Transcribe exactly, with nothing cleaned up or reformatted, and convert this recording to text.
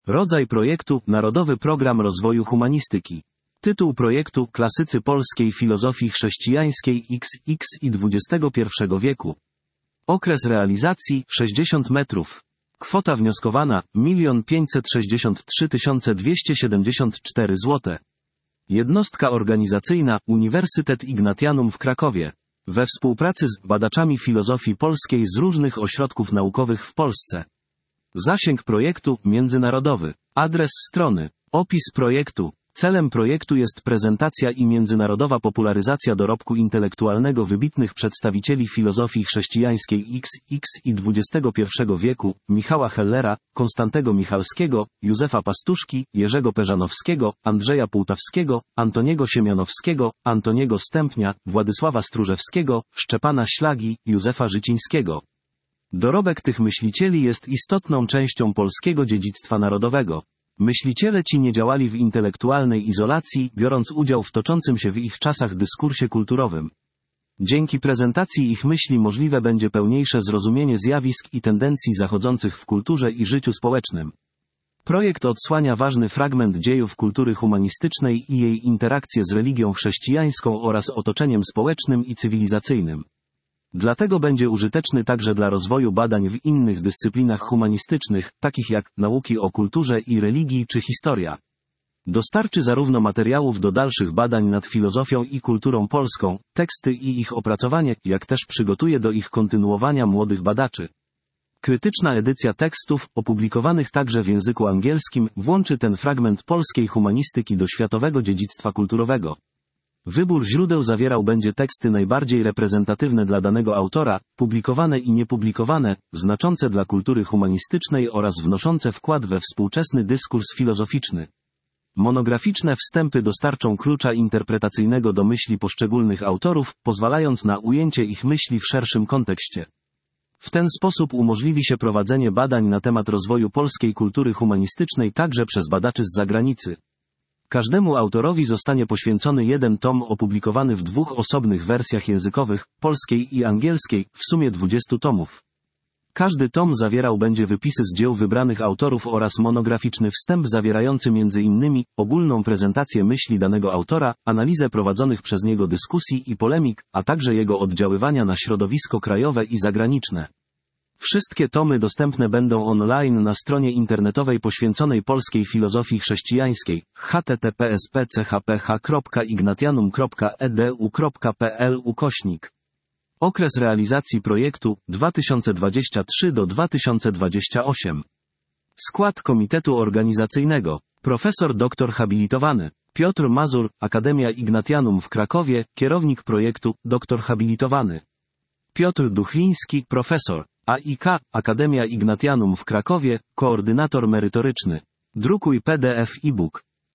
Rodzaj projektu: Narodowy Program Rozwoju Humanistyki. Tytuł projektu: Klasycy polskiej filozofii chrześcijańskiej X X i dwudziestego pierwszego wieku. Okres realizacji: sześćdziesiąt metrów. Kwota wnioskowana: milion pięćset sześćdziesiąt trzy tysiące dwieście siedemdziesiąt cztery złote. Jednostka organizacyjna: Uniwersytet Ignatianum w Krakowie. We współpracy z badaczami filozofii polskiej z różnych ośrodków naukowych w Polsce. Zasięg projektu: międzynarodowy. Adres strony. Opis projektu. Celem projektu jest prezentacja i międzynarodowa popularyzacja dorobku intelektualnego wybitnych przedstawicieli filozofii chrześcijańskiej X X i dwudziestego pierwszego wieku, Michała Hellera, Konstantego Michalskiego, Józefa Pastuszki, Jerzego Peżanowskiego, Andrzeja Półtawskiego, Antoniego Siemianowskiego, Antoniego Stępnia, Władysława Stróżewskiego, Szczepana Ślagi, Józefa Życińskiego. Dorobek tych myślicieli jest istotną częścią polskiego dziedzictwa narodowego. Myśliciele ci nie działali w intelektualnej izolacji, biorąc udział w toczącym się w ich czasach dyskursie kulturowym. Dzięki prezentacji ich myśli możliwe będzie pełniejsze zrozumienie zjawisk i tendencji zachodzących w kulturze i życiu społecznym. Projekt odsłania ważny fragment dziejów kultury humanistycznej i jej interakcje z religią chrześcijańską oraz otoczeniem społecznym i cywilizacyjnym. Dlatego będzie użyteczny także dla rozwoju badań w innych dyscyplinach humanistycznych, takich jak nauki o kulturze i religii czy historia. Dostarczy zarówno materiałów do dalszych badań nad filozofią i kulturą polską, teksty i ich opracowanie, jak też przygotuje do ich kontynuowania młodych badaczy. Krytyczna edycja tekstów, opublikowanych także w języku angielskim, włączy ten fragment polskiej humanistyki do światowego dziedzictwa kulturowego. Wybór źródeł zawierał będzie teksty najbardziej reprezentatywne dla danego autora, publikowane i niepublikowane, znaczące dla kultury humanistycznej oraz wnoszące wkład we współczesny dyskurs filozoficzny. Monograficzne wstępy dostarczą klucza interpretacyjnego do myśli poszczególnych autorów, pozwalając na ujęcie ich myśli w szerszym kontekście. W ten sposób umożliwi się prowadzenie badań na temat rozwoju polskiej kultury humanistycznej także przez badaczy z zagranicy. Każdemu autorowi zostanie poświęcony jeden tom opublikowany w dwóch osobnych wersjach językowych, polskiej i angielskiej, w sumie dwudziestu tomów. Każdy tom zawierał będzie wypisy z dzieł wybranych autorów oraz monograficzny wstęp zawierający między innymi ogólną prezentację myśli danego autora, analizę prowadzonych przez niego dyskusji i polemik, a także jego oddziaływania na środowisko krajowe i zagraniczne. Wszystkie tomy dostępne będą online na stronie internetowej poświęconej polskiej filozofii chrześcijańskiej h t t p s p c h p h kropka ignatianum kropka e d u kropka p l ukośnik. Okres realizacji projektu dwa tysiące dwudziesty trzeci do dwa tysiące dwudziestego ósmego. Skład komitetu organizacyjnego: profesor doktor habilitowany Piotr Mazur, Akademia Ignatianum w Krakowie, kierownik projektu, doktor habilitowany Piotr Duchliński, profesor A I K, Akademia Ignatianum w Krakowie, koordynator merytoryczny. Drukuj P D F e-book.